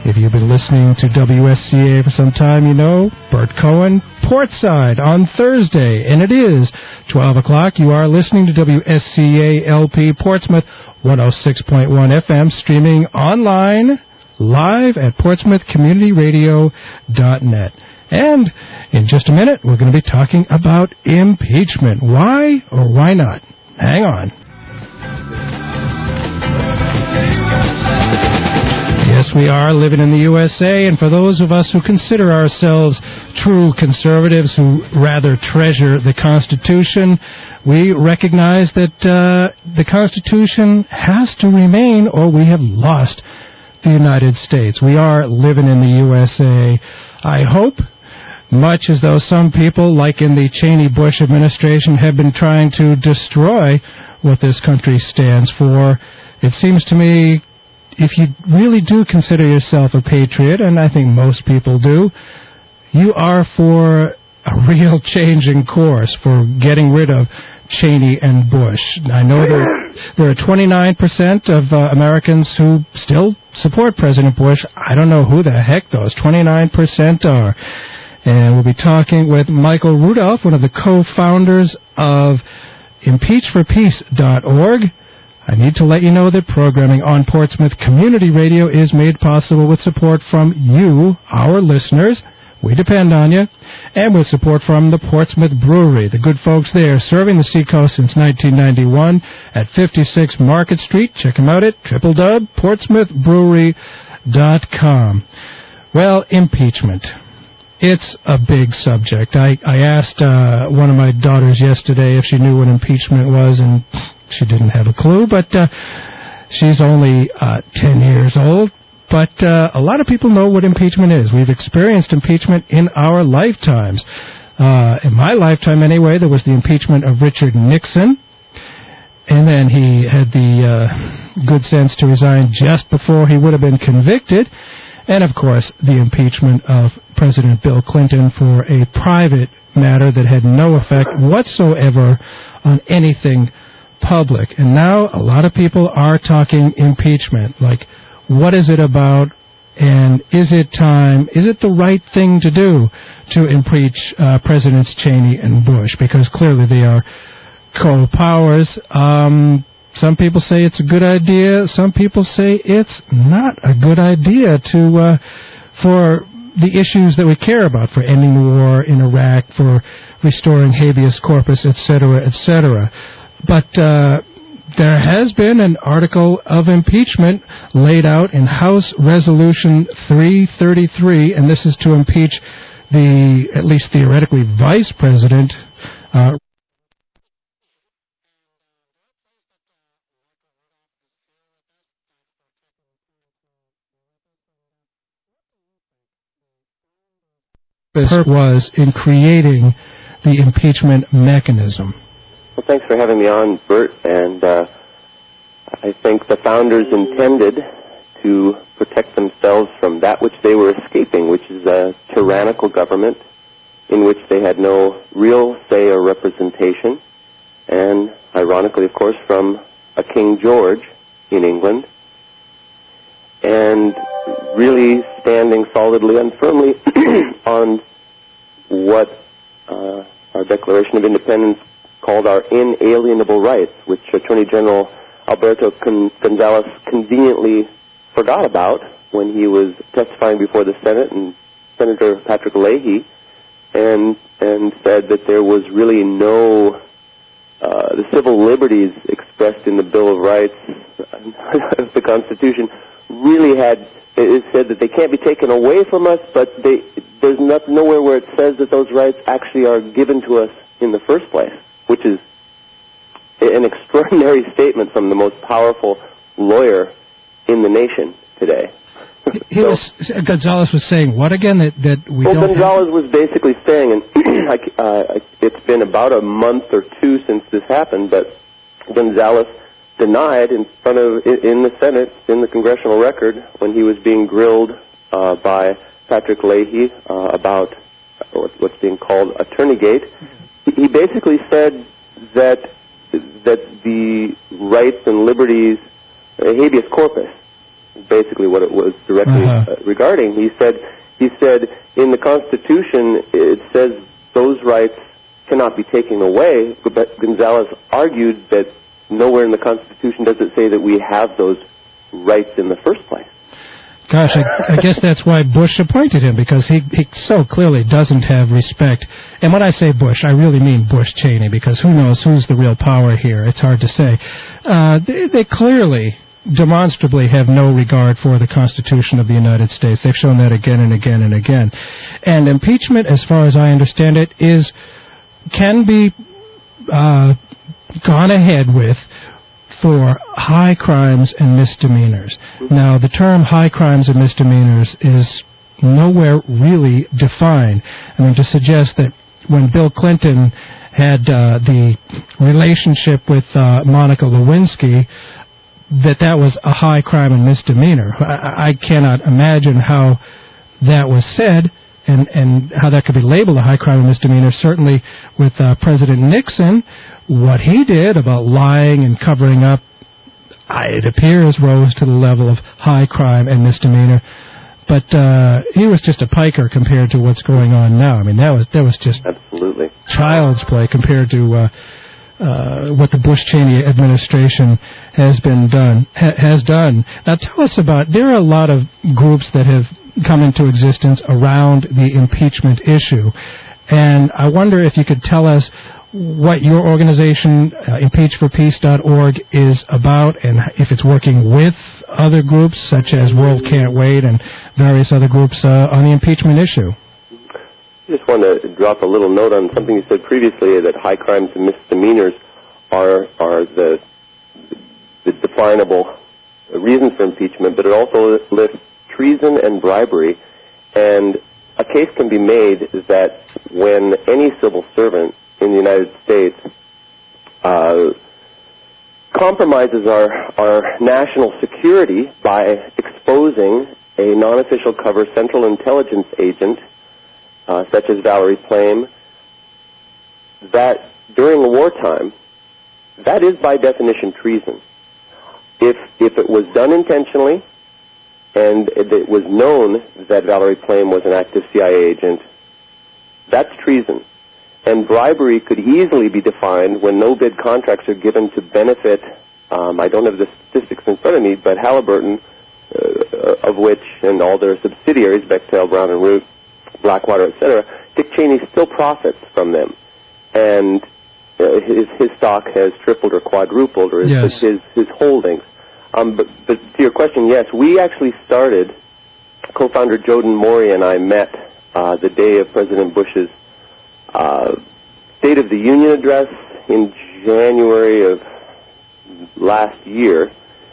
If you've been listening to WSCA for some time, you know Bert Cohen, Portside on Thursday, and it is 12 o'clock. You are listening to WSCA LP Portsmouth 106.1 FM, streaming online, live at portsmouthcommunityradio.net. And in just a minute, we're going to be talking about impeachment. Why or why not? Hang on. Yes, we are living in the USA, and for those of us who consider ourselves true conservatives who rather treasure the Constitution, we recognize that the Constitution has to remain or we have lost the United States. We are living in the USA. I hope, much as though some people, like in the Cheney-Bush administration, have been trying to destroy what this country stands for. It seems to me, if you really do consider yourself a patriot, and I think most people do, you are for a real change in course, for getting rid of Cheney and Bush. I know there are 29% of Americans who still support President Bush. I don't know who the heck those 29% are. And we'll be talking with Michael Rudolph, one of the co-founders of impeachforpeace.org. I need to let you know that programming on Portsmouth Community Radio is made possible with support from you, our listeners. We depend on you. And with support from the Portsmouth Brewery, the good folks there, serving the Seacoast since 1991 at 56 Market Street. Check them out at www.portsmouthbrewery.com. Well, impeachment. It's a big subject. I asked one of my daughters yesterday if she knew what impeachment was, and she didn't have a clue, but she's only 10 years old. But a lot of people know what impeachment is. We've experienced impeachment in our lifetimes. In my lifetime, anyway, there was the impeachment of Richard Nixon, and then he had the good sense to resign just before he would have been convicted. And, of course, the impeachment of President Bill Clinton for a private matter that had no effect whatsoever on anything public. And now a lot of people are talking impeachment, like, what is it about, and is it time, is it the right thing to do to impeach Presidents Cheney and Bush? Because clearly they are co-powers. Some people say it's a good idea. Some people say it's not a good idea to for the issues that we care about, for ending the war in Iraq, for restoring habeas corpus, etc., etc. But there has been an article of impeachment laid out in House Resolution 333, and this is to impeach the, at least theoretically, Vice President was in creating the impeachment mechanism. Well, thanks for having me on, Bert. And I think the founders intended to protect themselves from that which they were escaping, which is a tyrannical government in which they had no real say or representation, and ironically, of course, from a King George in England, and really standing solidly and firmly on what our Declaration of Independence called our inalienable rights, which Attorney General Alberto Gonzales conveniently forgot about when he was testifying before the Senate, and Senator Patrick Leahy, and said that there was really no the civil liberties expressed in the Bill of Rights of the Constitution really had, it said that they can't be taken away from us, but there's nowhere where it says that those rights actually are given to us in the first place, which is an extraordinary statement from the most powerful lawyer in the nation today. Gonzales was saying what again? That we well, don't. Gonzales was basically saying, and it's been about a month or two since this happened, but Gonzales denied in the Senate, in the congressional record, when he was being grilled by Patrick Leahy about what's being called Attorneygate. He basically said that the rights and liberties, habeas corpus, basically what it was directly regarding. He said in the Constitution it says those rights cannot be taken away, but Gonzalez argued that nowhere in the Constitution does it say that we have those rights in the first place. Gosh, I guess that's why Bush appointed him, because he so clearly doesn't have respect. And when I say Bush, I really mean Bush Cheney, because who knows who's the real power here. It's hard to say. They clearly, demonstrably have no regard for the Constitution of the United States. They've shown that again and again and again. And impeachment, as far as I understand it, can be gone ahead with for high crimes and misdemeanors. Now, the term high crimes and misdemeanors is nowhere really defined. I mean, to suggest that when Bill Clinton had the relationship with Monica Lewinsky, that was a high crime and misdemeanor. I cannot imagine how that was said and how that could be labeled a high crime and misdemeanor. Certainly with President Nixon, what he did about lying and covering up, it appears rose to the level of high crime and misdemeanor. But he was just a piker compared to what's going on now. I mean, that was just absolutely child's play compared to what the Bush-Cheney administration has done. Now, tell us about. There are a lot of groups that have come into existence around the impeachment issue, and I wonder if you could tell us what your organization, impeachforpeace.org, is about, and if it's working with other groups such as World Can't Wait and various other groups on the impeachment issue. I just want to drop a little note on something you said previously, that high crimes and misdemeanors are the definable reasons for impeachment, but it also lists treason and bribery. And a case can be made that when any civil servant in the United States compromises our national security by exposing a non-official cover Central Intelligence agent, such as Valerie Plame, that during wartime, that is by definition treason. If it was done intentionally and it was known that Valerie Plame was an active CIA agent, that's treason. And bribery could easily be defined when no-bid contracts are given to benefit, I don't have the statistics in front of me, but Halliburton, of which, and all their subsidiaries, Bechtel, Brown and Root, Blackwater, etc., Dick Cheney still profits from them. And his stock has tripled or quadrupled, or his holdings. But to your question, yes, we actually started, co-founder Joden Mori and I met the day of President Bush's State of the Union address in January of last year,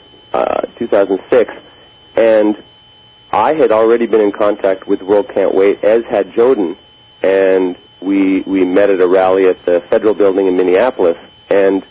2006, and I had already been in contact with World Can't Wait, as had Joden, and we met at a rally at the Federal Building in Minneapolis, and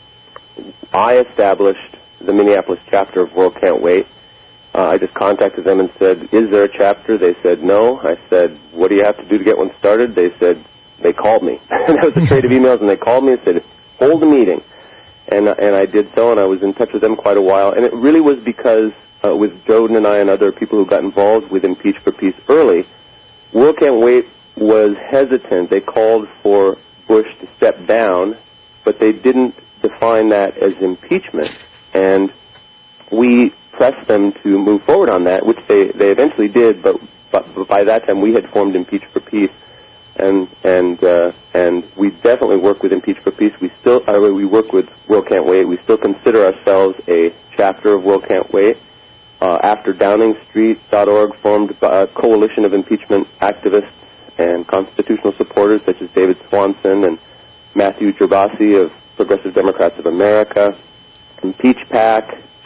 I established the Minneapolis chapter of World Can't Wait. I just contacted them and said, is there a chapter? They said, no. I said, what do you have to do to get one started? They said, they called me. And that was a trade of emails, and they called me and said, hold a meeting. And I did so, and I was in touch with them quite a while. And it really was because with Joden and I and other people who got involved with Impeach for Peace early, World Can't Wait was hesitant. They called for Bush to step down, but they didn't define that as impeachment. And we pressed them to move forward on that, which they eventually did, but by that time we had formed Impeach for Peace. And we definitely work with Impeach for Peace. We work with World Can't Wait. We still consider ourselves a chapter of World Can't Wait. After DowningStreet.org formed a coalition of impeachment activists and constitutional supporters such as David Swanson and Matthew Gerbasi of Progressive Democrats of America, Impeach PAC,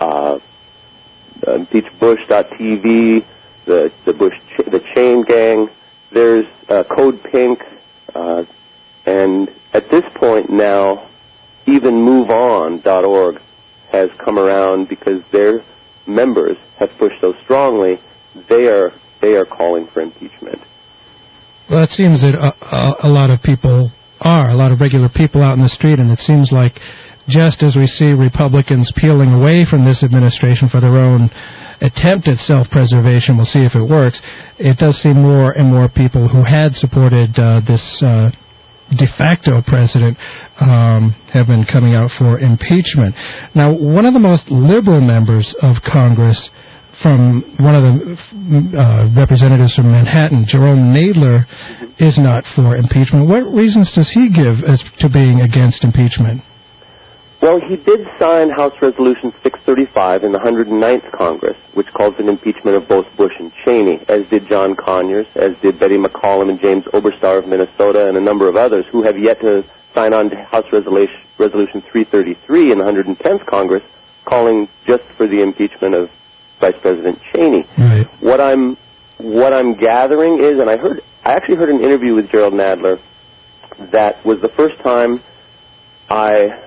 ImpeachBush.tv, the Chain Gang. There's Code Pink, and at this point now, even MoveOn.org has come around because their members have pushed so strongly. They are calling for impeachment. Well, it seems that a lot of people are, a lot of regular people out in the street, and it seems like just as we see Republicans peeling away from this administration for their own attempt at self-preservation. We'll see if it works. It does seem more and more people who had supported this de facto president have been coming out for impeachment. Now, one of the most liberal members of Congress, from one of the representatives from Manhattan, Jerome Nadler, is not for impeachment. What reasons does he give as to being against impeachment? Well, he did sign House Resolution 635 in the 109th Congress, which calls for impeachment of both Bush and Cheney, as did John Conyers, as did Betty McCollum and James Oberstar of Minnesota, and a number of others who have yet to sign on to House Resolution 333 in the 110th Congress, calling just for the impeachment of Vice President Cheney. Right. What I'm gathering is, and I actually heard an interview with Gerald Nadler that was the first time I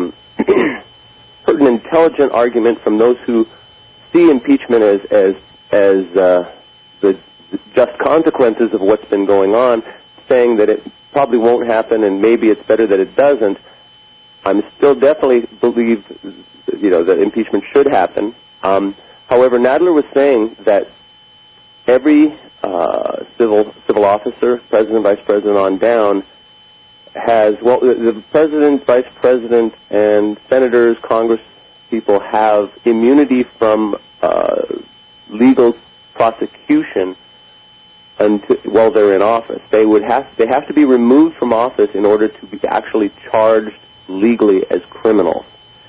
heard an intelligent argument from those who see impeachment as the just consequences of what's been going on, saying that it probably won't happen and maybe it's better that it doesn't. I'm still definitely believe, that impeachment should happen. However, Nadler was saying that every civil officer, president, vice president on down, has, the president, vice president, and senators, Congress people have immunity from legal prosecution while they're in office. They have to be removed from office in order to be actually charged legally as criminals.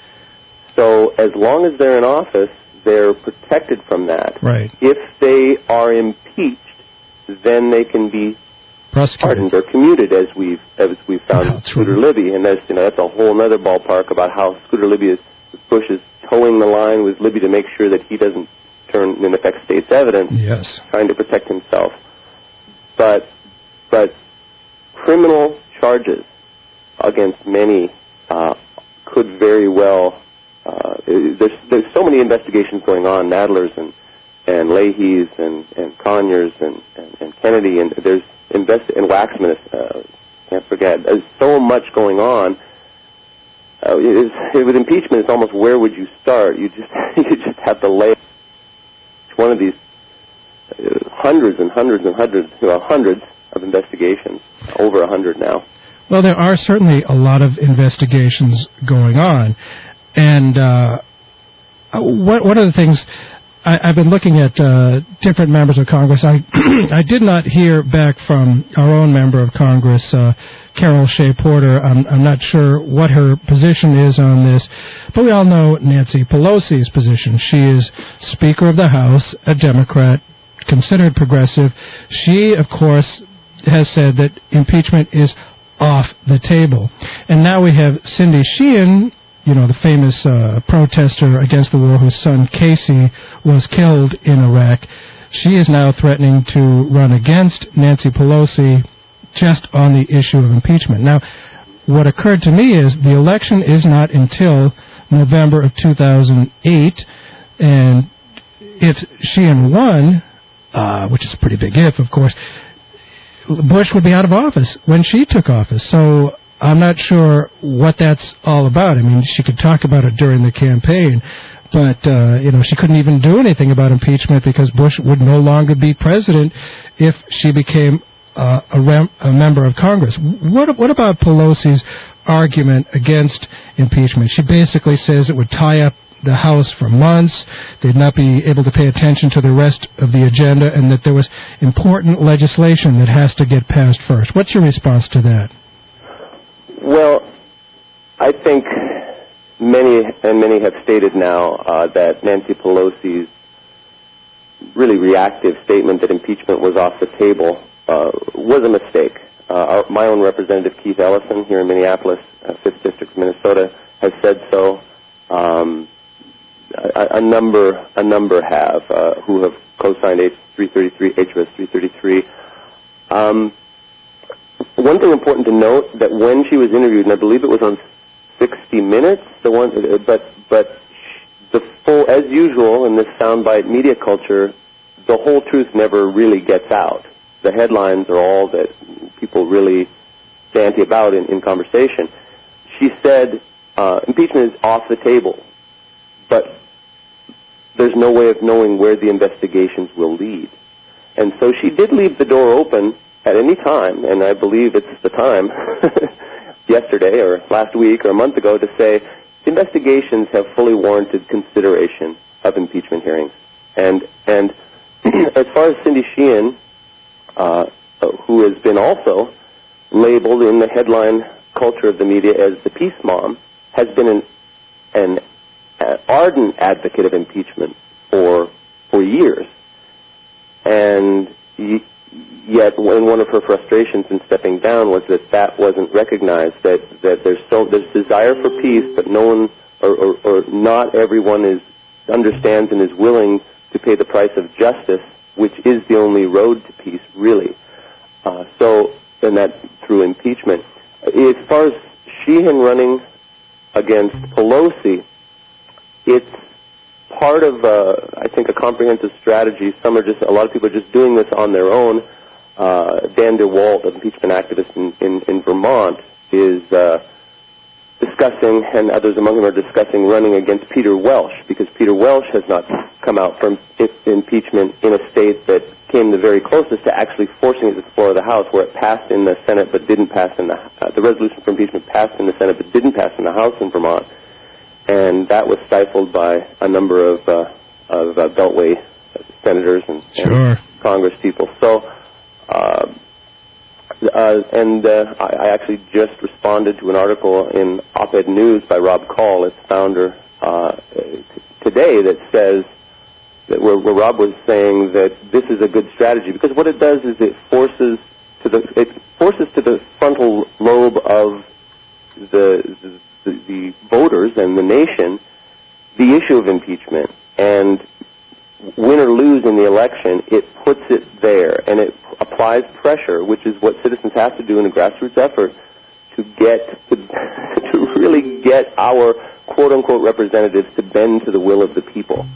So as long as they're in office, they're protected from that. Right. If they are impeached, then they can be pardoned or commuted, as we've found with Scooter Libby, and that's a whole other ballpark about how Scooter Libby Bush is towing the line with Libby to make sure that he doesn't turn, in effect, state's evidence, trying to protect himself. But criminal charges against many could very well. There's so many investigations going on, Nadler's and Leahy's and Conyers and Kennedy, and there's and Waxman, can't forget. There's so much going on. With impeachment, it's almost where would you start? You just have to lay one of these hundreds and hundreds and hundreds, hundreds of investigations, over 100 now. Well, there are certainly a lot of investigations going on, and one of the things I've been looking at different members of Congress. I did not hear back from our own member of Congress, Carol Shea Porter. I'm not sure what her position is on this, but we all know Nancy Pelosi's position. She is Speaker of the House, a Democrat, considered progressive. She, of course, has said that impeachment is off the table. And now we have Cindy Sheehan, the famous protester against the war whose son Casey was killed in Iraq. She is now threatening to run against Nancy Pelosi just on the issue of impeachment. Now, what occurred to me is the election is not until November of 2008, and if Sheehan won, which is a pretty big if, of course, Bush would be out of office when she took office. So I'm not sure what that's all about. I mean, she could talk about it during the campaign, but, she couldn't even do anything about impeachment because Bush would no longer be president if she became a member of Congress. What about Pelosi's argument against impeachment? She basically says it would tie up the House for months, they'd not be able to pay attention to the rest of the agenda, and that there was important legislation that has to get passed first. What's your response to that? Well, I think many have stated now that Nancy Pelosi's really reactive statement that impeachment was off the table was a mistake. My own representative, Keith Ellison, here in Minneapolis, 5th District, Minnesota, has said so. A number have who have co-signed HRS 333. One thing important to note, that when she was interviewed, and I believe it was on 60 Minutes, but the full, as usual in this soundbite media culture, the whole truth never really gets out. The headlines are all that people really say about in conversation. She said impeachment is off the table, but there's no way of knowing where the investigations will lead. And so she did leave the door open at any time, and I believe it's the time, yesterday or last week or a month ago, to say the investigations have fully warranted consideration of impeachment hearings. And as far as Cindy Sheehan, who has been also labeled in the headline culture of the media as the peace mom, has been an ardent advocate of impeachment for years. And yet, one of her frustrations in stepping down was that wasn't recognized. That there's desire for peace, but no one or not everyone understands and is willing to pay the price of justice, which is the only road to peace, really. And that through impeachment. As far as Sheehan running against Pelosi, it's part of, I think, a comprehensive strategy. A lot of people are just doing this on their own. Dan DeWalt, an impeachment activist in Vermont, is discussing, and others among them are discussing, running against Peter Welch, because Peter Welch has not come out from impeachment in a state that came the very closest to actually forcing it to the floor of the House, where it passed in the Senate but didn't pass in the resolution for impeachment passed in the Senate but didn't pass in the House in Vermont. And that was stifled by a number of Beltway senators and Congress people. So, I actually just responded to an article in Op-Ed News by Rob Call, its founder, today, that says that where Rob was saying that this is a good strategy, because what it does is it forces to the frontal lobe of the voters and the nation the issue of impeachment, and win or lose in the election, it puts it there, and it applies pressure, which is what citizens have to do in a grassroots effort to really get our quote-unquote representatives to bend to the will of the people.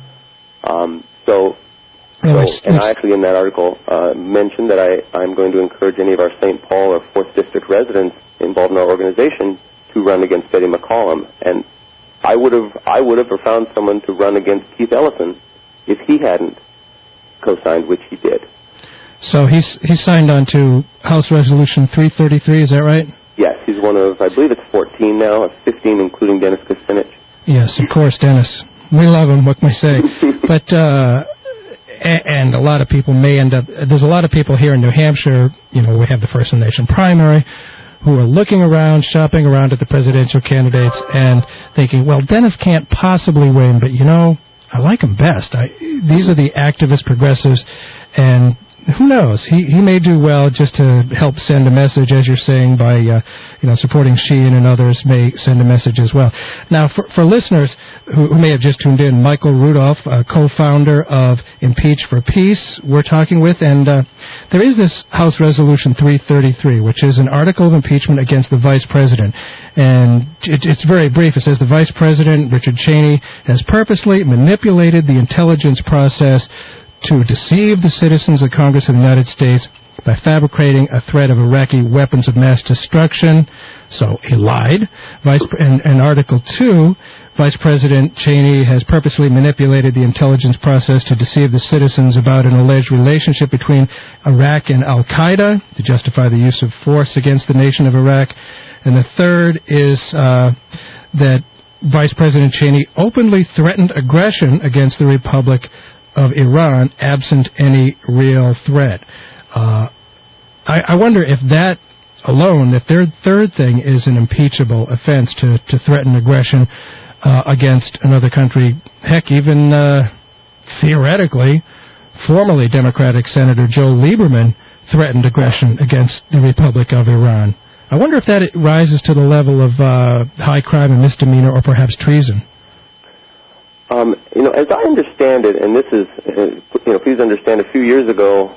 And I actually in that article mentioned that I'm going to encourage any of our St. Paul or 4th District residents involved in our organization to run against Betty McCollum. And I would have found someone to run against Keith Ellison if he hadn't co-signed, which he did. So he signed on to House Resolution 333, is that right? Yes, he's one of, I believe it's 14 now, 15 including Dennis Kucinich. Yes, of course, Dennis. We love him, what can we say? But, and a lot of people may end up, there's a lot of people here in New Hampshire, we have the First Nation primary, who are looking around, shopping around at the presidential candidates and thinking, well, Dennis can't possibly win, but I like him best. These are the activist progressives, and who knows? He may do well just to help send a message, as you're saying, by supporting Sheehan and others may send a message as well. Now, for listeners who may have just tuned in, Michael Rudolph, co-founder of Impeach for Peace, we're talking with, and there is this House Resolution 333, which is an article of impeachment against the Vice President, and it's very brief. It says the Vice President, Richard Cheney, has purposely manipulated the intelligence process to deceive the citizens of Congress of the United States by fabricating a threat of Iraqi weapons of mass destruction. So he lied. And Article 2, Vice President Cheney has purposely manipulated the intelligence process to deceive the citizens about an alleged relationship between Iraq and Al-Qaeda to justify the use of force against the nation of Iraq. And the third is that Vice President Cheney openly threatened aggression against the Republic of Iran absent any real threat. I wonder if that alone, if their third thing is an impeachable offense to threaten aggression against another country. Heck, even theoretically, formerly Democratic Senator Joe Lieberman threatened aggression against the Republic of Iran. I wonder if that rises to the level of high crime and misdemeanor or perhaps treason. As I understand it, and this is, please understand, a few years ago,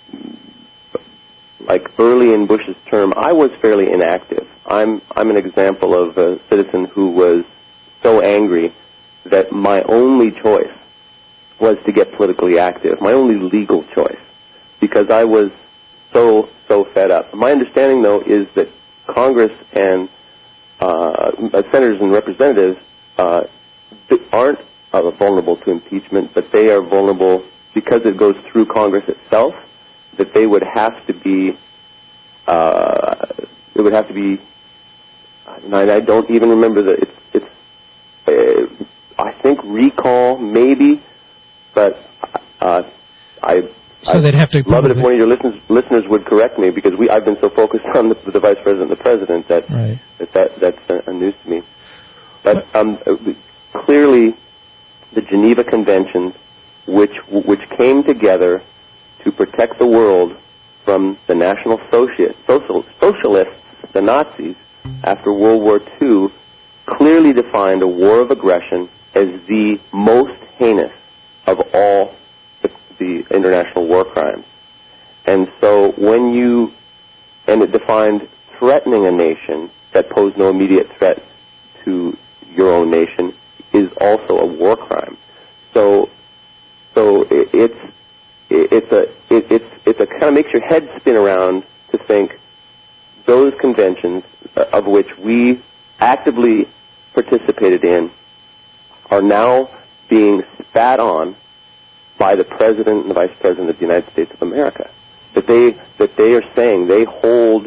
like early in Bush's term, I was fairly inactive. I'm an example of a citizen who was so angry that my only choice was to get politically active, my only legal choice, because I was so fed up. My understanding, though, is that Congress and senators and representatives aren't vulnerable to impeachment, but they are vulnerable because it goes through Congress itself. That they would have to be. It would have to be. I don't even remember I think recall maybe, but So they'd have to love it if one of your listeners would correct me, because I've been so focused on the Vice President and the President that right. that's news to me. But clearly, the Geneva Conventions, which came together to protect the world from the National Socialists, the Nazis, after World War II, clearly defined a war of aggression as the most heinous of all the international war crimes. And so and it defined threatening a nation that posed no immediate threat to your own nation is also a war crime. So it's a kind of makes your head spin around to think those conventions, of which we actively participated in, are now being spat on by the President and the Vice President of the United States of America. That they are saying they hold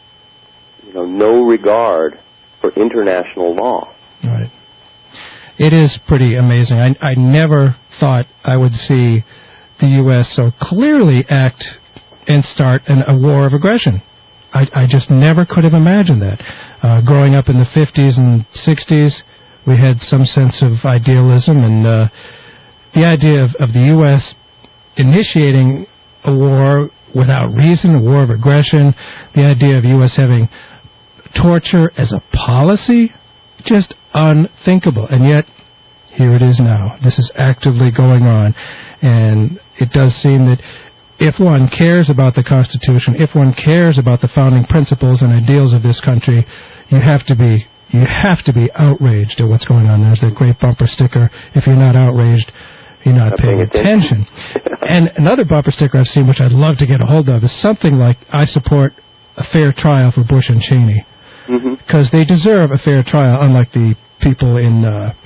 no regard for international law. Right. It is pretty amazing. I never thought I would see the U.S. so clearly act and start a war of aggression. I just never could have imagined that. Growing up in the 50s and 60s, we had some sense of idealism, and the idea of the U.S. initiating a war without reason, a war of aggression, the idea of U.S. having torture as a policy, just unthinkable. And yet, here it is now. This is actively going on. And it does seem that if one cares about the Constitution, if one cares about the founding principles and ideals of this country, you have to be outraged at what's going on. There's that great bumper sticker. If you're not outraged, you're not paying attention. And another bumper sticker I've seen, which I'd love to get a hold of, is something like, I support a fair trial for Bush and Cheney. Because they deserve a fair trial, unlike the people in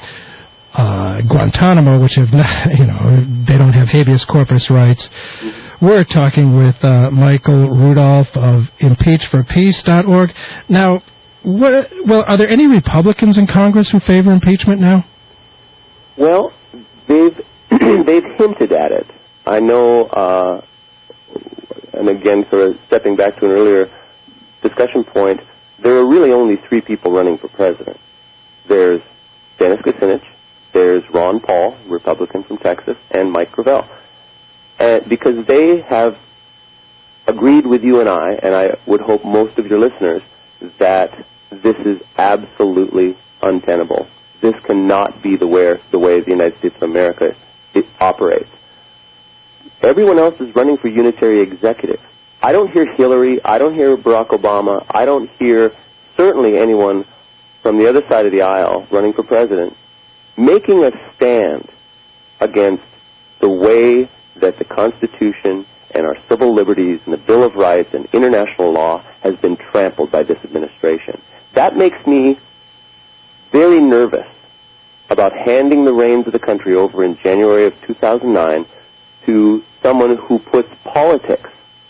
Guantanamo, which have not, they don't have habeas corpus rights. We're talking with Michael Rudolph of impeachforpeace.org. Now, are there any Republicans in Congress who favor impeachment now? Well, they've hinted at it. I know, and again, sort of stepping back to an earlier discussion point, there are really only three people running for president. There's Dennis Kucinich, there's Ron Paul, Republican from Texas, and Mike Gravel. Because they have agreed with you and I would hope most of your listeners, that this is absolutely untenable. This cannot be the way the United States of America operates. Everyone else is running for unitary executive. I don't hear Hillary. I don't hear Barack Obama. I don't hear certainly anyone from the other side of the aisle running for president making a stand against the way that the Constitution and our civil liberties and the Bill of Rights and international law has been trampled by this administration. That makes me very nervous about handing the reins of the country over in January of 2009 to someone who puts politics,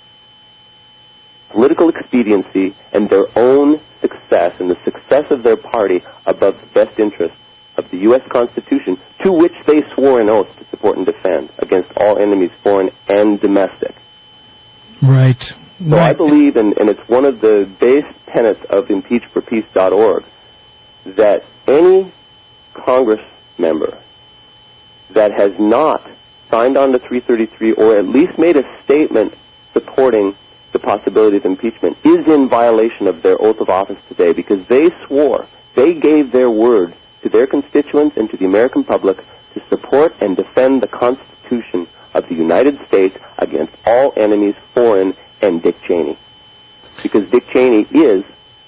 political expediency, and their own success and the success of their party above the best interests of the U.S. Constitution, to which they swore an oath to support and defend against all enemies, foreign and domestic. Right. So I believe, and it's one of the base tenets of impeachforpeace.org, that any Congress member that has not signed on to 333 or at least made a statement supporting the possibility of impeachment is in violation of their oath of office today, because they gave their word to their constituents and to the American public to support and defend the Constitution of the United States against all enemies, foreign and Dick Cheney. Because Dick Cheney is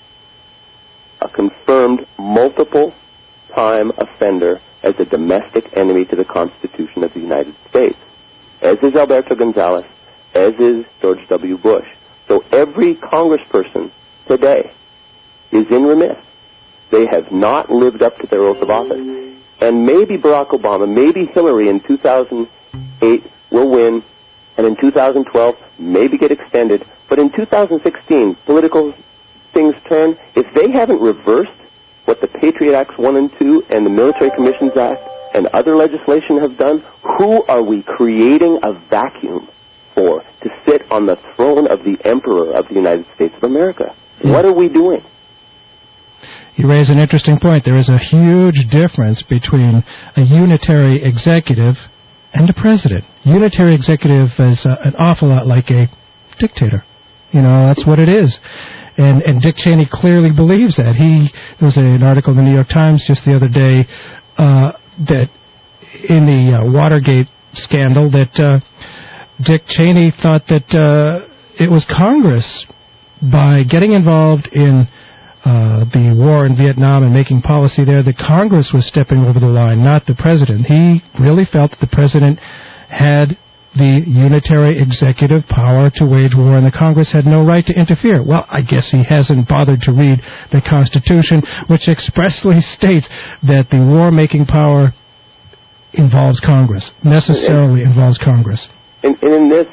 a confirmed multiple-time offender as a domestic enemy to the Constitution of the United States, as is Alberto Gonzales, as is George W. Bush. So every congressperson today is in remiss. They have not lived up to their oath of office. And maybe Barack Obama, maybe Hillary in 2008 will win, and in 2012 maybe get extended. But in 2016, political things turn. If they haven't reversed what the Patriot Acts 1 and 2 and the Military Commissions Act and other legislation have done, who are we creating a vacuum for to sit on the throne of the Emperor of the United States of America? What are we doing? You raise an interesting point. There is a huge difference between a unitary executive and a president. Unitary executive is an awful lot like a dictator. You know, that's what it is. And Dick Cheney clearly believes that. There was an article in the New York Times just the other day that in the Watergate scandal that Dick Cheney thought that it was Congress, by getting involved in the war in Vietnam and making policy there, that Congress was stepping over the line, not the president. He really felt that the president had the unitary executive power to wage war, and the Congress had no right to interfere. Well, I guess he hasn't bothered to read the Constitution, which expressly states that the war-making power involves Congress, necessarily involves Congress. And in this,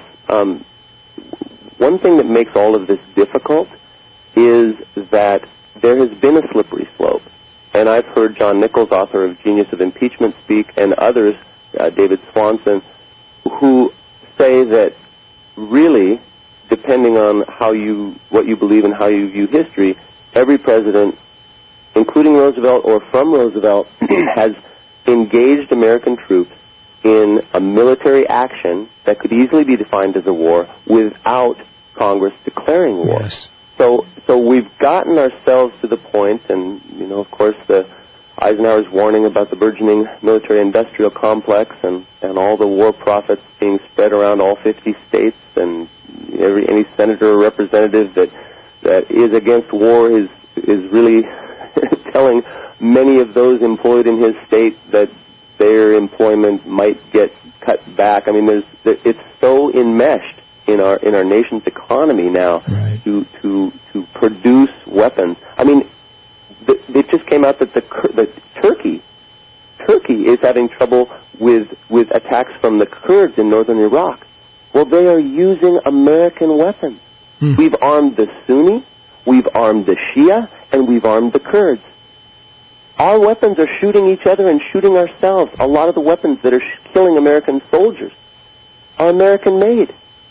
one thing that makes all of this difficult is that there has been a slippery slope. And I've heard John Nichols, author of Genius of Impeachment, speak, and others, David Swanson, who say that really, depending on what you believe and how you view history, every president, including Roosevelt or from Roosevelt, has engaged American troops in a military action that could easily be defined as a war without Congress declaring war. Yes. So we've gotten ourselves to the point, and, you know, of course, Eisenhower's warning about the burgeoning military-industrial complex and all the war profits being spread around all 50 states, and any senator or representative that is against war is really telling many of those employed in his state that their employment might get cut back. I mean, it's so enmeshed in our nation's economy now, right, to produce weapons. I mean, it just came out that Turkey is having trouble with attacks from the Kurds in northern Iraq. Well, they are using American weapons. We've armed the Sunni, we've armed the Shia, and we've armed the Kurds. Our weapons are shooting each other and shooting ourselves. A lot of the weapons that are killing American soldiers are American-made.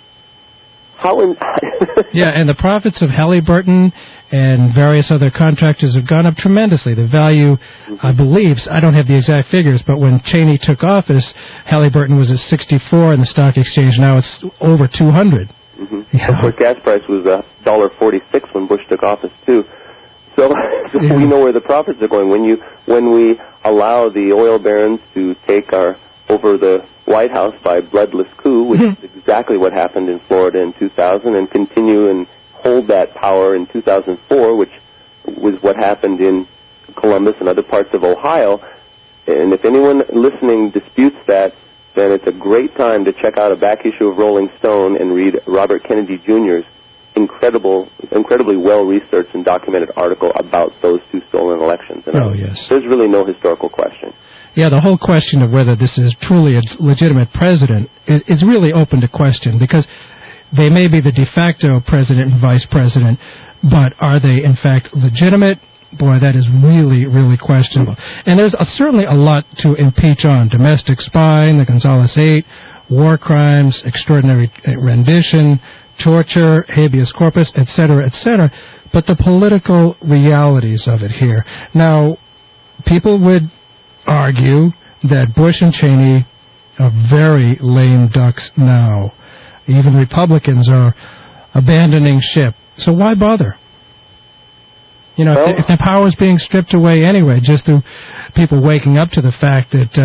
Yeah, and the profits of Halliburton and various other contractors have gone up tremendously. The value, I believe, I don't have the exact figures, but when Cheney took office, Halliburton was at 64 in the stock exchange. Now it's over 200. Yeah. Of course, gas price was $1.46 when Bush took office, too. So we know where the profits are going. When we allow the oil barons to take over the White House by bloodless coup, which is exactly what happened in Florida in 2000, and continue and hold that power in 2004, which was what happened in Columbus and other parts of Ohio. And if anyone listening disputes that, then it's a great time to check out a back issue of Rolling Stone and read Robert Kennedy Jr.'s incredibly well-researched and documented article about those two stolen elections. And yes. There's really no historical question. Yeah, the whole question of whether this is truly a legitimate president is really open to question, because they may be the de facto president and vice president, but are they in fact legitimate? Boy, that is really, really questionable. And there's certainly a lot to impeach on. Domestic spying, the Gonzales 8, war crimes, extraordinary rendition, torture, habeas corpus, etc., etc., but the political realities of it here. Now, people would argue that Bush and Cheney are very lame ducks now. Even Republicans are abandoning ship. So why bother? You know, if the power is being stripped away anyway, just through people waking up to the fact that,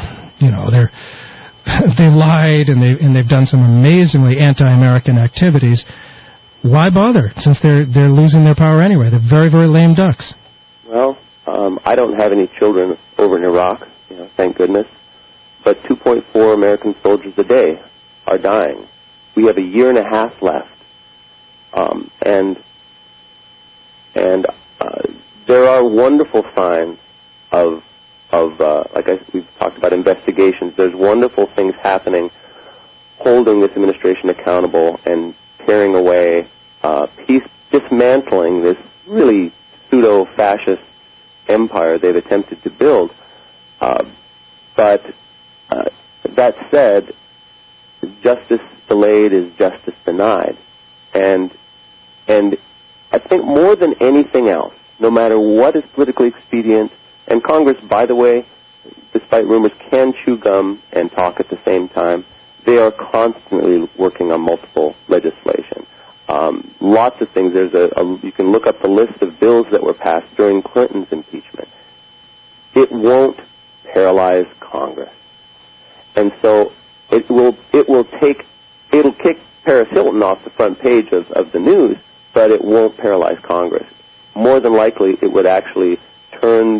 they lied and they've done some amazingly anti-American activities, why bother, since they're losing their power anyway? They're very, very lame ducks. Well, I don't have any children over in Iraq, thank goodness, but 2.4 American soldiers a day are dying. We have a year and a half left, and there are wonderful signs of we've talked about investigations. There's wonderful things happening, holding this administration accountable and tearing away, dismantling this really pseudo-fascist empire they've attempted to build. But that said, justice delayed is justice denied. And I think more than anything else, no matter what is politically expedient, and Congress, by the way, despite rumors, can chew gum and talk at the same time, they are constantly working on multiple legislation. Lots of things. You can look up the list of bills that were passed during Clinton's impeachment. It won't paralyze Congress. And so it'll kick Paris Hilton off the front page of the news, but it won't paralyze Congress. More than likely, it would actually turn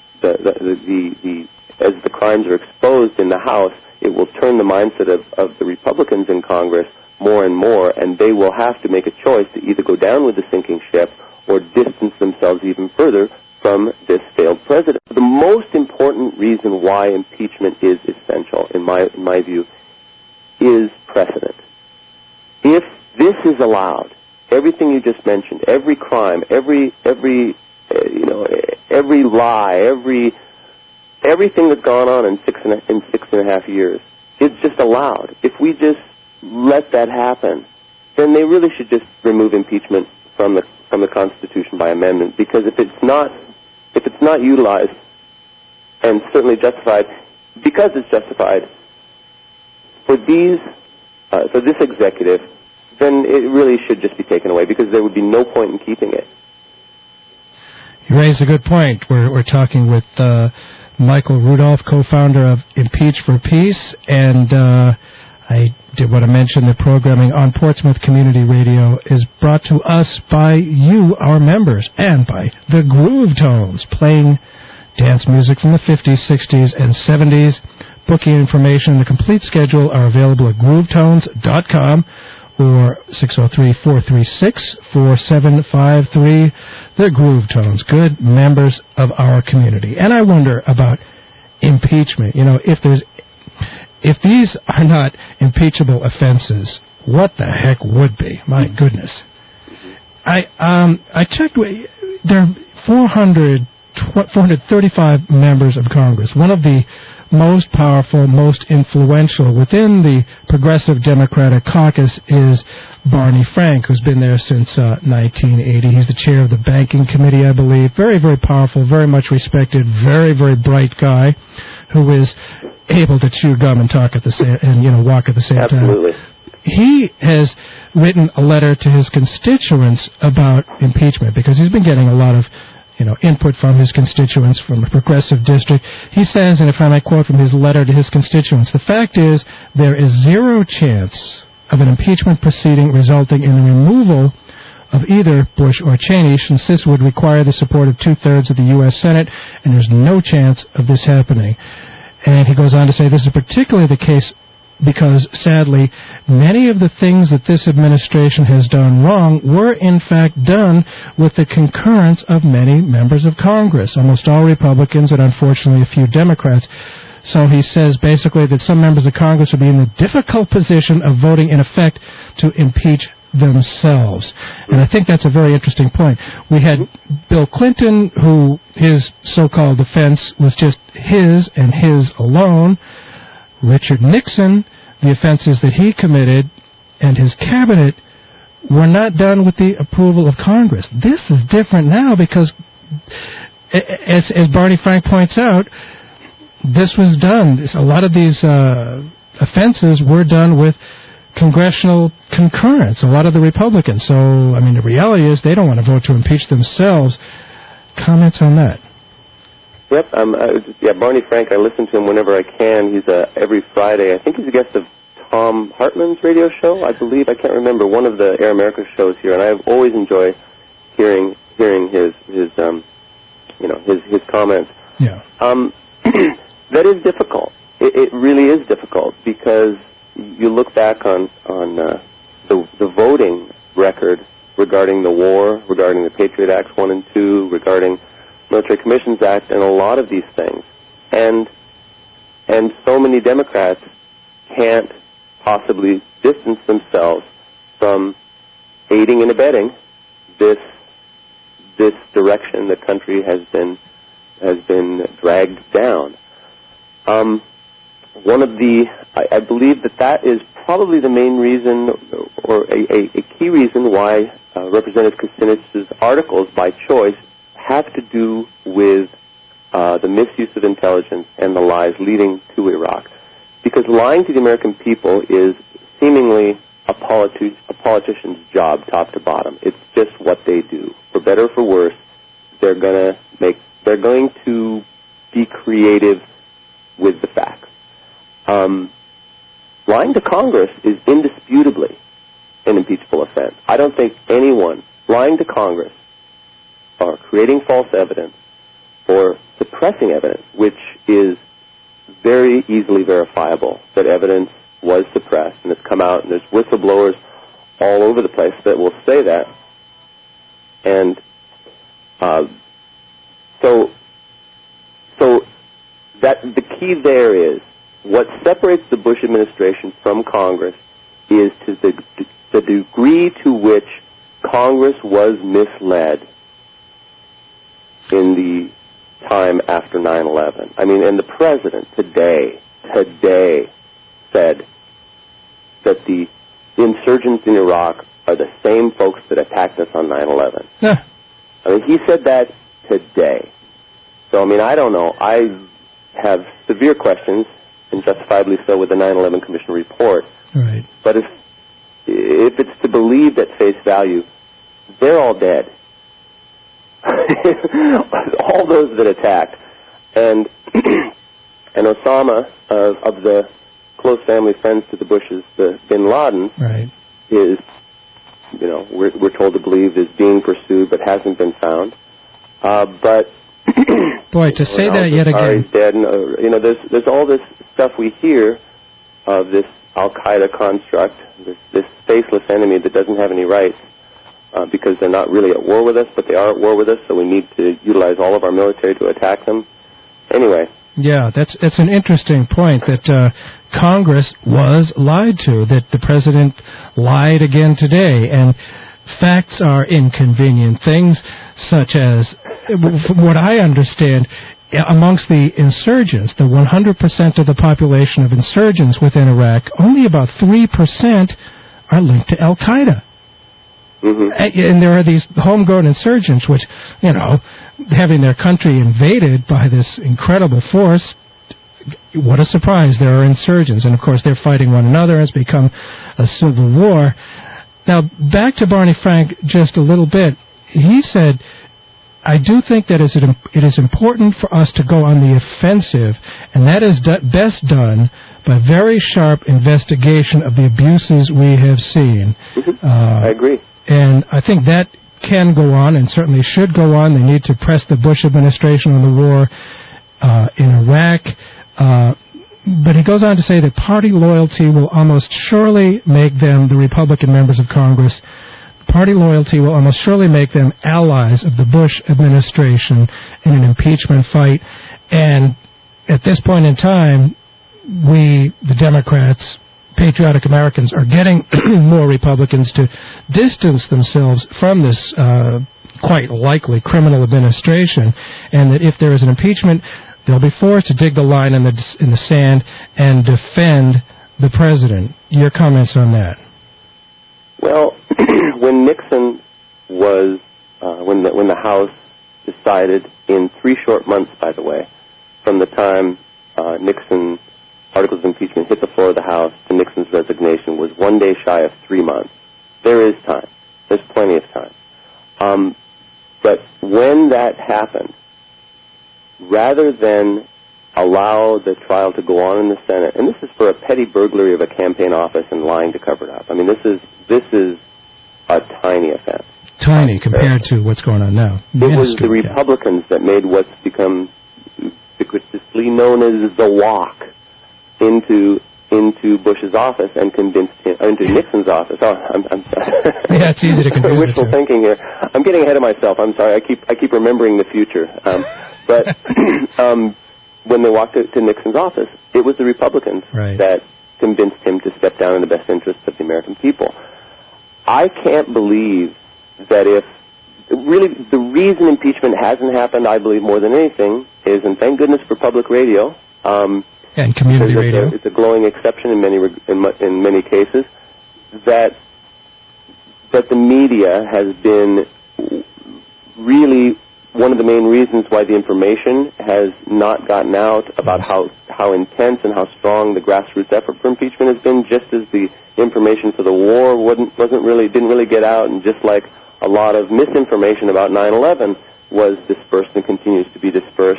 as the crimes are exposed in the House, it will turn the mindset of the Republicans in Congress more and more, and they will have to make a choice to either go down with the sinking ship or distance themselves even further from this failed president. The most important reason why impeachment is essential, in my view, is precedent. If this is allowed, everything you just mentioned, every crime, every lie, everything that's gone on in six and a half years, it's just allowed. If we just let that happen, then they really should just remove impeachment from the Constitution by amendment. Because if it's not utilized and certainly justified, because it's justified for this executive, then it really should just be taken away, because there would be no point in keeping it. You raise a good point. We're talking with Michael Rudolph, co-founder of Impeach for Peace, and I did want to mention that programming on Portsmouth Community Radio is brought to us by you, our members, and by the Groove Tones, playing dance music from the 50s, 60s, and 70s. Booking information and the complete schedule are available at groovetones.com or 603-436-4753. The Groove Tones, good members of our community. And I wonder about impeachment. You know, if these are not impeachable offenses, what the heck would be? My goodness. I checked. There are 435 members of Congress. One of the most powerful, most influential within the Progressive Democratic Caucus is Barney Frank, who's been there since 1980. He's the chair of the Banking Committee, I believe. Very, very powerful, very much respected, very, very bright guy who is able to chew gum and talk at the same and walk at the same Absolutely. time. He has written a letter to his constituents about impeachment because he's been getting a lot of input from his constituents from a progressive district. He says, and if I might quote from his letter to his constituents, the fact is there is zero chance of an impeachment proceeding resulting in the removal of either Bush or Cheney, since this would require the support of 2/3 of the U.S. Senate, and there's no chance of this happening. And he goes on to say this is particularly the case because, sadly, many of the things that this administration has done wrong were, in fact, done with the concurrence of many members of Congress, almost all Republicans and, unfortunately, a few Democrats. So he says, basically, that some members of Congress would be in the difficult position of voting, in effect, to impeach themselves. And I think that's a very interesting point. We had Bill Clinton, who his so-called defense was just his and his alone. Richard Nixon, the offenses that he committed and his cabinet were not done with the approval of Congress. This is different now because, as Barney Frank points out, this was done. A lot of these offenses were done with congressional concurrence, a lot of the Republicans. So, I mean, the reality is they don't want to vote to impeach themselves. Comments on that? Yep, Barney Frank, I listen to him whenever I can. He's every Friday. I think he's a guest of Tom Hartman's radio show, I believe. I can't remember, one of the Air America shows here, and I've always enjoyed hearing his comments. Yeah. That is difficult. It really is difficult because you look back on the voting record regarding the war, regarding the Patriot Acts 1 and 2, regarding Military Commissions Act, and a lot of these things. and so many Democrats can't possibly distance themselves from aiding and abetting this direction the country has been dragged down. I believe that is probably the main reason, or a key reason, why Representative Kucinich's articles, by choice, have to do with the misuse of intelligence and the lies leading to Iraq. Because lying to the American people is seemingly a politician's job, top to bottom. It's just what they do. For better or for worse, they're going to be creative with the facts. Lying to Congress is indisputably an impeachable offense. I don't think anyone lying to Congress or creating false evidence or suppressing evidence, which is very easily verifiable, that evidence was suppressed, and it's come out, and there's whistleblowers all over the place that will say that. And so that the key there is, what separates the Bush administration from Congress is to the degree to which Congress was misled in the time after 9/11. I mean, and the president today said that the insurgents in Iraq are the same folks that attacked us on 9/11. Yeah. I mean, he said that today. So, I mean, I don't know. I have severe questions, and justifiably so, with the 9/11 Commission report. Right. But if it's to believe at face value, they're all dead. All those that attacked. And Osama, of the close family friends to the Bushes, the Bin Laden, right, is, we're told to believe is being pursued but hasn't been found. But boy, to say that yet again, he's dead. And, there's all this stuff we hear of this Al-Qaeda construct, this faceless enemy that doesn't have any rights, because they're not really at war with us, but they are at war with us, so we need to utilize all of our military to attack them. Anyway. Yeah, that's an interesting point, that Congress was lied to, that the president lied again today, and facts are inconvenient. Things such as, from what I understand, amongst the insurgents, the 100% of the population of insurgents within Iraq, only about 3% are linked to Al-Qaeda. Mm-hmm. And there are these homegrown insurgents which, having their country invaded by this incredible force, what a surprise, there are insurgents. And, of course, they're fighting one another. It's become a civil war. Now, back to Barney Frank just a little bit. He said, I do think that it is important for us to go on the offensive, and that is best done by very sharp investigation of the abuses we have seen. Mm-hmm. I agree. And I think that can go on and certainly should go on. They need to press the Bush administration on the war in Iraq. But he goes on to say that party loyalty will almost surely make them, the Republican members of Congress, party loyalty will almost surely make them allies of the Bush administration in an impeachment fight. And at this point in time, we, the Democrats, patriotic Americans, are getting more Republicans to distance themselves from this quite likely criminal administration, and that if there is an impeachment, they'll be forced to dig the line in the sand and defend the president. Your comments on that? Well, when Nixon was, when the House decided in 3 short months, by the way, from the time Nixon articles of impeachment hit the floor of the House to Nixon's resignation, was 1 day shy of 3 months. There is time. There's plenty of time. But when that happened, rather than allow the trial to go on in the Senate, and this is for a petty burglary of a campaign office and lying to cover it up. I mean, this is a tiny offense. Tiny compared to what's going on now. It was the Republicans that made what's become ubiquitously known as the walk into Bush's office and convinced him, into Nixon's office. Oh, I'm sorry. Yeah, it's easy to confuse wishful thinking here. I'm getting ahead of myself. I'm sorry. I keep remembering the future. But when they walked to Nixon's office, it was the Republicans that convinced him to step down in the best interests of the American people. I can't believe that really the reason impeachment hasn't happened, I believe more than anything, is, and thank goodness for public radio, and community radio. It's a glowing exception in many cases, that the media has been really one of the main reasons why the information has not gotten out about how intense and how strong the grassroots effort for impeachment has been, just as the information for the war didn't really get out, and just like a lot of misinformation about 9/11 was dispersed and continues to be dispersed.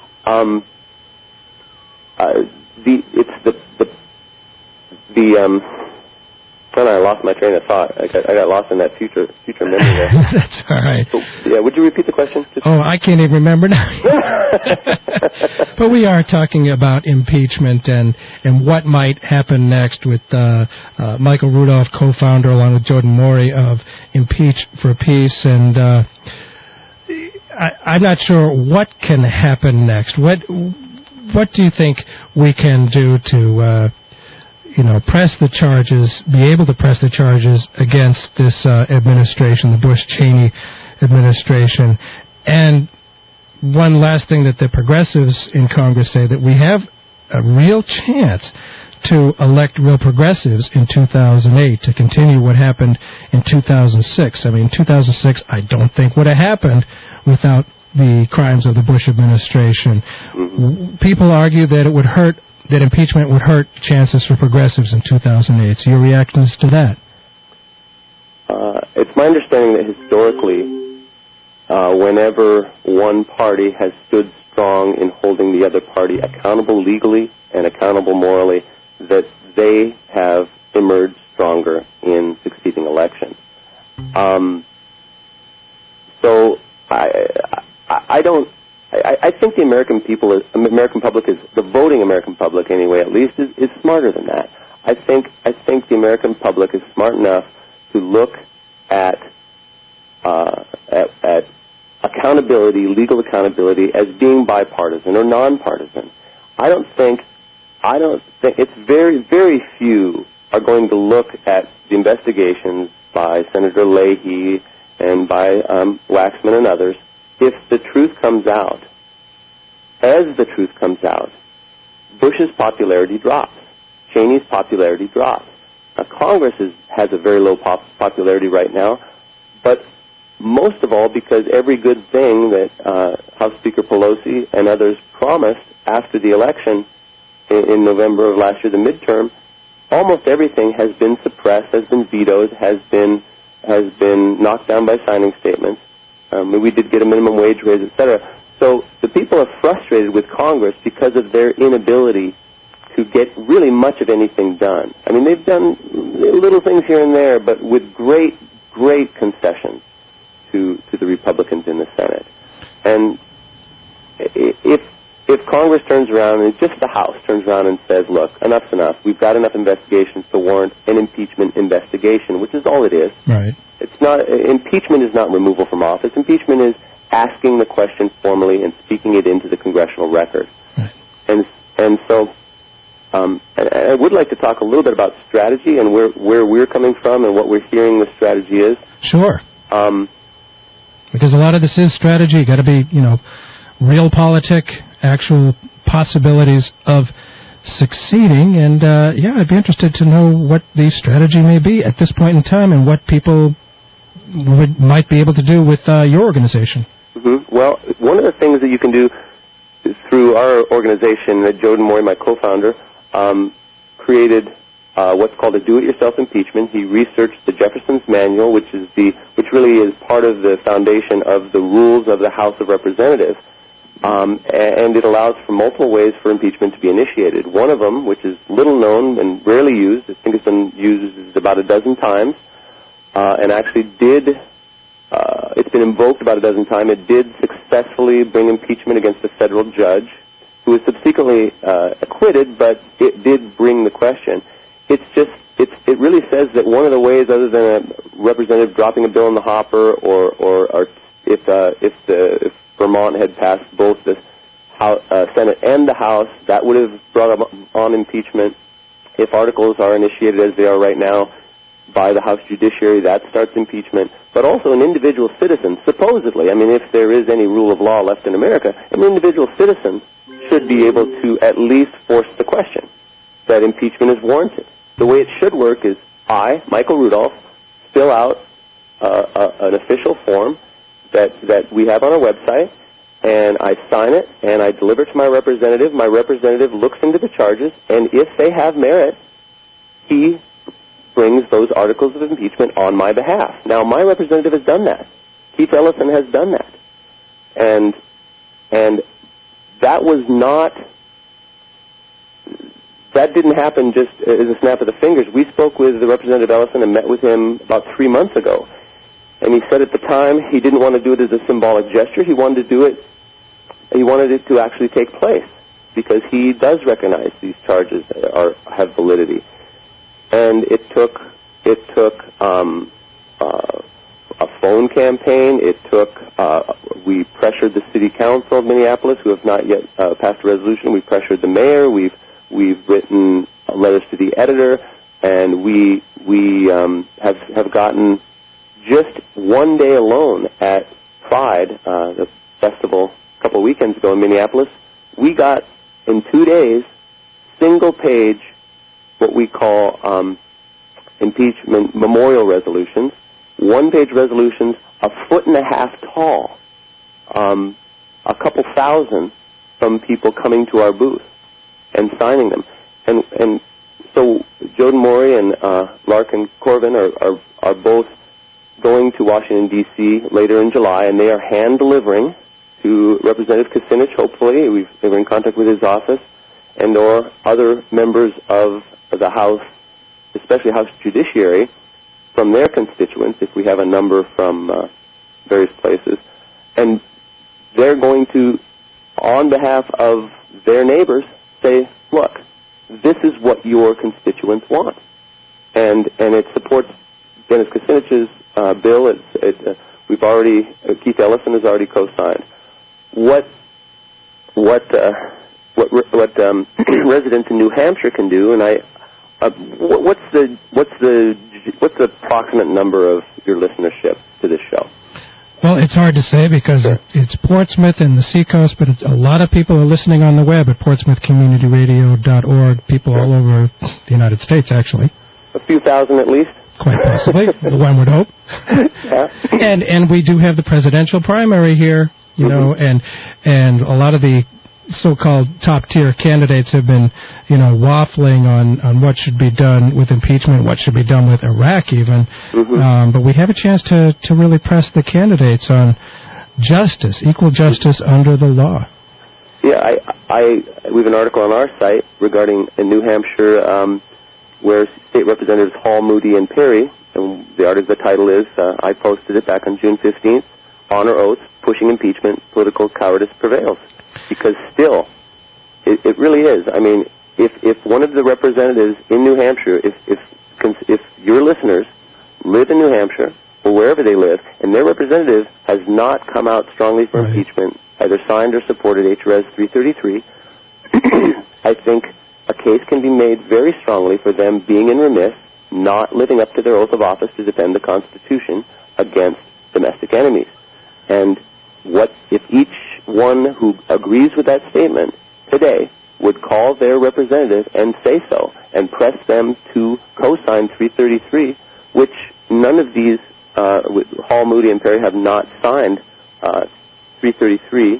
I lost my train of thought. I got lost in that future memory there. That's all right. So, yeah, would you repeat the question? I can't even remember now. But we are talking about impeachment and what might happen next with Michael Rudolph, co-founder, along with Jordan Morey, of Impeach for Peace. And I'm not sure what can happen next. What do you think we can do to press the charges, be able to press the charges against this administration, the Bush-Cheney administration? And one last thing that the progressives in Congress say, that we have a real chance to elect real progressives in 2008 to continue what happened in 2006. I mean, 2006 I don't think would have happened without the crimes of the Bush administration. Mm-hmm. People argue that that impeachment would hurt chances for progressives in 2008. So your reactions to that? It's my understanding that historically, whenever one party has stood strong in holding the other party accountable legally and accountable morally, that they have emerged stronger in succeeding elections. So I think the American public is, the voting American public anyway, at least, is smarter than that. I think the American public is smart enough to look at accountability, legal accountability, as being bipartisan or nonpartisan. I don't think it's very, very few are going to look at the investigations by Senator Leahy and by Waxman and others. If the truth comes out, Bush's popularity drops. Cheney's popularity drops. Now, Congress has a very low popularity right now, but most of all because every good thing that House Speaker Pelosi and others promised after the election in November of last year, the midterm, almost everything has been suppressed, has been vetoed, has been knocked down by signing statements. We did get a minimum wage raise, etc. So the people are frustrated with Congress because of their inability to get really much of anything done. I mean, they've done little things here and there, but with great, great concessions to the Republicans in the Senate. And if Congress turns around, and just the House turns around and says, look, enough's enough. We've got enough investigations to warrant an impeachment investigation, which is all it is. Right. It's not, impeachment is not removal from office. Impeachment is asking the question formally and speaking it into the congressional record. Right. And so I would like to talk a little bit about strategy and where we're coming from and what we're hearing the strategy is. Sure. Because a lot of this is strategy. Got to be, real actual possibilities of succeeding. And, I'd be interested to know what the strategy may be at this point in time and what people might be able to do with your organization. Mm-hmm. Well, one of the things that you can do through our organization, Jordan Morey, my co-founder, created what's called a do-it-yourself impeachment. He researched the Jefferson's Manual, which really is part of the foundation of the rules of the House of Representatives. And it allows for multiple ways for impeachment to be initiated. One of them, which is little known and rarely used, I think it's been used about a dozen times, and actually it's been invoked about a dozen times. It did successfully bring impeachment against a federal judge who was subsequently acquitted, but it did bring the question. It really says that one of the ways, other than a representative dropping a bill in the hopper, or if Vermont had passed both the Senate and the House. That would have brought on impeachment. If articles are initiated as they are right now by the House Judiciary, that starts impeachment. But also an individual citizen, supposedly, I mean, if there is any rule of law left in America, an individual citizen should be able to at least force the question that impeachment is warranted. The way it should work is I, Michael Rudolph, fill out an official form that we have on our website, and I sign it, and I deliver it to my representative. My representative looks into the charges, and if they have merit, he brings those articles of impeachment on my behalf. Now, my representative has done that. Keith Ellison has done that. And that was not... That didn't happen just as a snap of the fingers. We spoke with the Representative Ellison and met with him about 3 months ago. And he said at the time he didn't want to do it as a symbolic gesture. He wanted it to actually take place because he does recognize these charges have validity. And it took a phone campaign. We pressured the City Council of Minneapolis, who have not yet passed a resolution. We pressured the mayor. We've written letters to the editor, and we have gotten just one day alone at Pride, the festival a couple of weekends ago in Minneapolis. We got in 2 days single-page what we call impeachment memorial resolutions, one-page resolutions, 1.5 feet tall, a couple thousand from people coming to our booth and signing them. And so Joden Maury and Larkin Corvin are both going to Washington, D.C. later in July, and they are hand-delivering to Representative Kucinich, hopefully. They were in contact with his office, and or other members of the House, especially House Judiciary, from their constituents, if we have a number from various places. And they're going to, on behalf of their neighbors, say, look, this is what your constituents want. And it supports Dennis Kucinich's bill. Keith Ellison has already co-signed. What residents in New Hampshire can do, and what's the approximate number of your listenership to this show? Well, it's hard to say because it's Portsmouth and the Seacoast, but a lot of people are listening on the web at portsmouthcommunityradio.org, people all over the United States, actually. A few thousand at least? Quite possibly. One would hope. Yeah. And we do have the presidential primary here, you know, and a lot of the so-called top-tier candidates have been, waffling on what should be done with impeachment, what should be done with Iraq even. But we have a chance to really press the candidates on justice, equal justice under the law. Yeah, we have an article on our site regarding in New Hampshire where State Representatives Hall, Moody, and Perry, and the title is, I posted it back on June 15th, honor oaths, pushing impeachment, political cowardice prevails. Because still, it really is. I mean, if one of the representatives in New Hampshire, if your listeners live in New Hampshire or wherever they live, and their representative has not come out strongly for impeachment, either signed or supported HRES 333, I think a case can be made very strongly for them being in remiss, not living up to their oath of office to defend the Constitution against domestic enemies. And what if each one who agrees with that statement today would call their representative and say so and press them to co-sign 333, which none of these, Hall, Moody, and Perry have not signed 333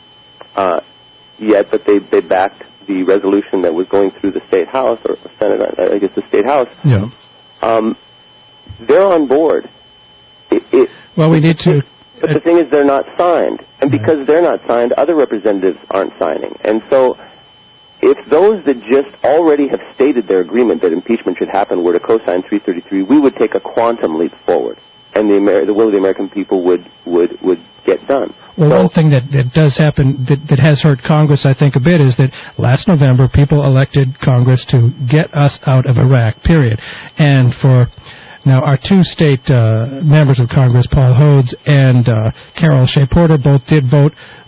yet, but they backed the resolution that was going through the State House, or Senate, I guess the State House. Yeah. They're on board. Well, we need to... But the thing is, they're not signed. And because they're not signed, other representatives aren't signing. And so if those that just already have stated their agreement that impeachment should happen were to co-sign 333, we would take a quantum leap forward. And the will of the American people would get done. Well, one thing that does happen that has hurt Congress, I think, a bit is that last November people elected Congress to get us out of Iraq, period. And now, our two state members of Congress, Paul Hodes and Carol Shea Porter, both did vote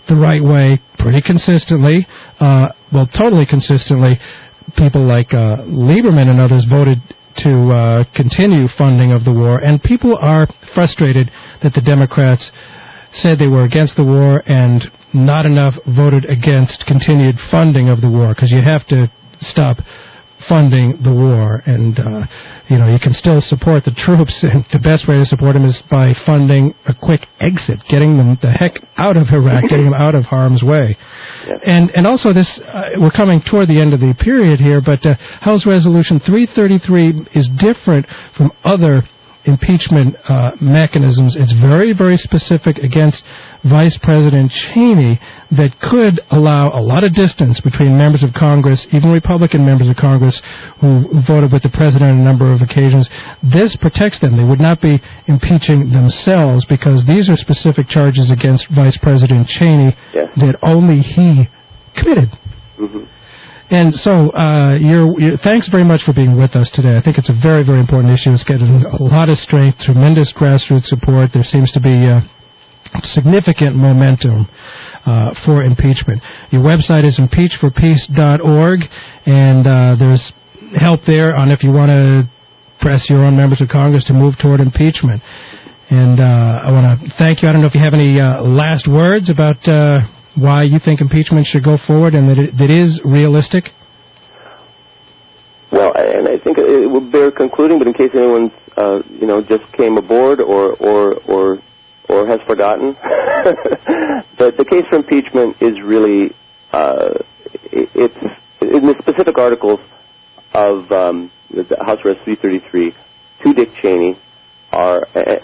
the right way pretty consistently, totally consistently. People like Lieberman and others voted to continue funding of the war, and people are frustrated that the Democrats said they were against the war and not enough voted against continued funding of the war, because you have to stop funding the war, and you can still support the troops, and the best way to support them is by funding a quick exit, getting them the heck out of Iraq, getting them out of harm's way. Yeah. And also this, we're coming toward the end of the period here, but House Resolution 333 is different from other impeachment mechanisms. It's very, very specific against Vice President Cheney that could allow a lot of distance between members of Congress, even Republican members of Congress who voted with the president on a number of occasions. This protects them. They would not be impeaching themselves because these are specific charges against Vice President Cheney that only he committed. Mm-hmm. And so, thanks very much for being with us today. I think it's a very, very important issue. It's getting a lot of strength, tremendous grassroots support. There seems to be significant momentum for impeachment. Your website is impeachforpeace.org, and there's help there on if you want to press your own members of Congress to move toward impeachment. And I want to thank you. I don't know if you have any last words about why you think impeachment should go forward and that it is realistic? Well, and I think it will bear concluding, but in case anyone's just came aboard or has forgotten, the case for impeachment is really it's in the specific articles of the House Res 333 to Dick Cheney are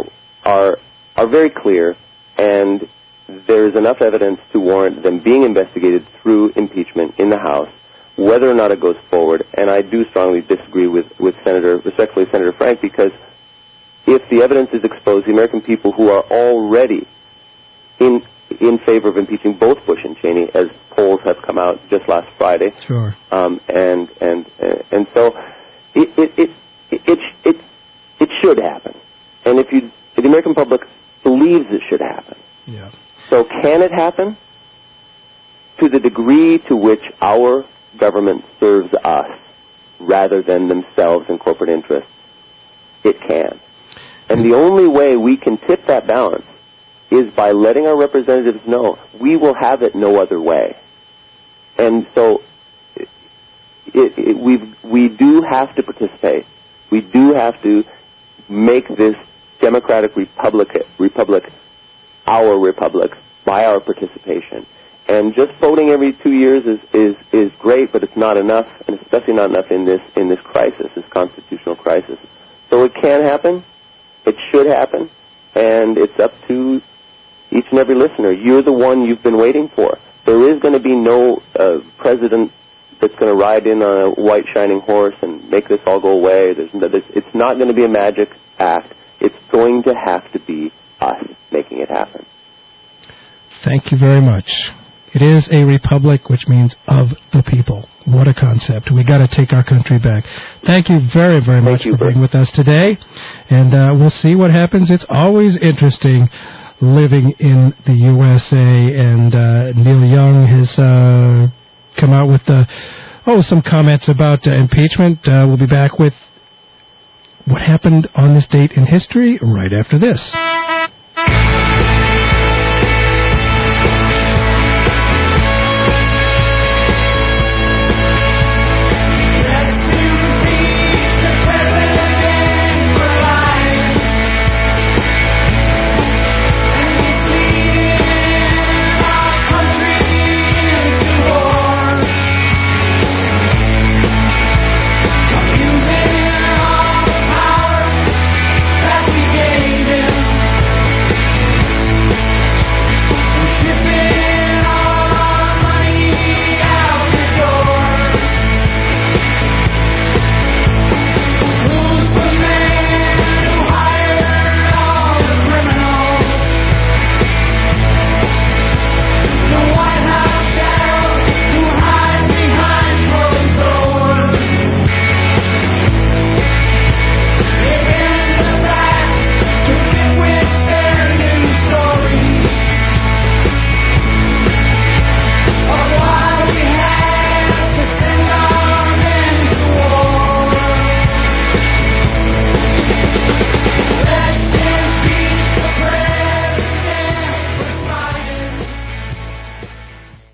very clear, and there's enough evidence to warrant them being investigated through impeachment in the House, whether or not it goes forward. And I do strongly disagree with respectfully Senator Frank, because if the evidence is exposed, the American people who are already in favor of impeaching both Bush and Cheney, as polls have come out just last Friday, sure, and so it should happen. And if the American public believes it should happen. Yeah. So can it happen? To the degree to which our government serves us rather than themselves and corporate interests, it can. And the only way we can tip that balance is by letting our representatives know we will have it no other way. And so we do have to participate. We do have to make this democratic republic our republic by our participation. And just voting every 2 years is great, but it's not enough, and especially not enough in this crisis, this constitutional crisis. So it can happen, it should happen, and it's up to each and every listener. You're the one you've been waiting for. There is going to be no president that's going to ride in on a white shining horse and make this all go away. It's not going to be a magic act. It's going to have to be us making it happen. Thank you very much. It is a republic, which means of the people. What a concept. We got to take our country back. Thank you very, very much for being with us today, and we'll see what happens. It's always interesting living in the USA, and Neil Young has come out with some comments about impeachment. We'll be back with what happened on this date in history right after this.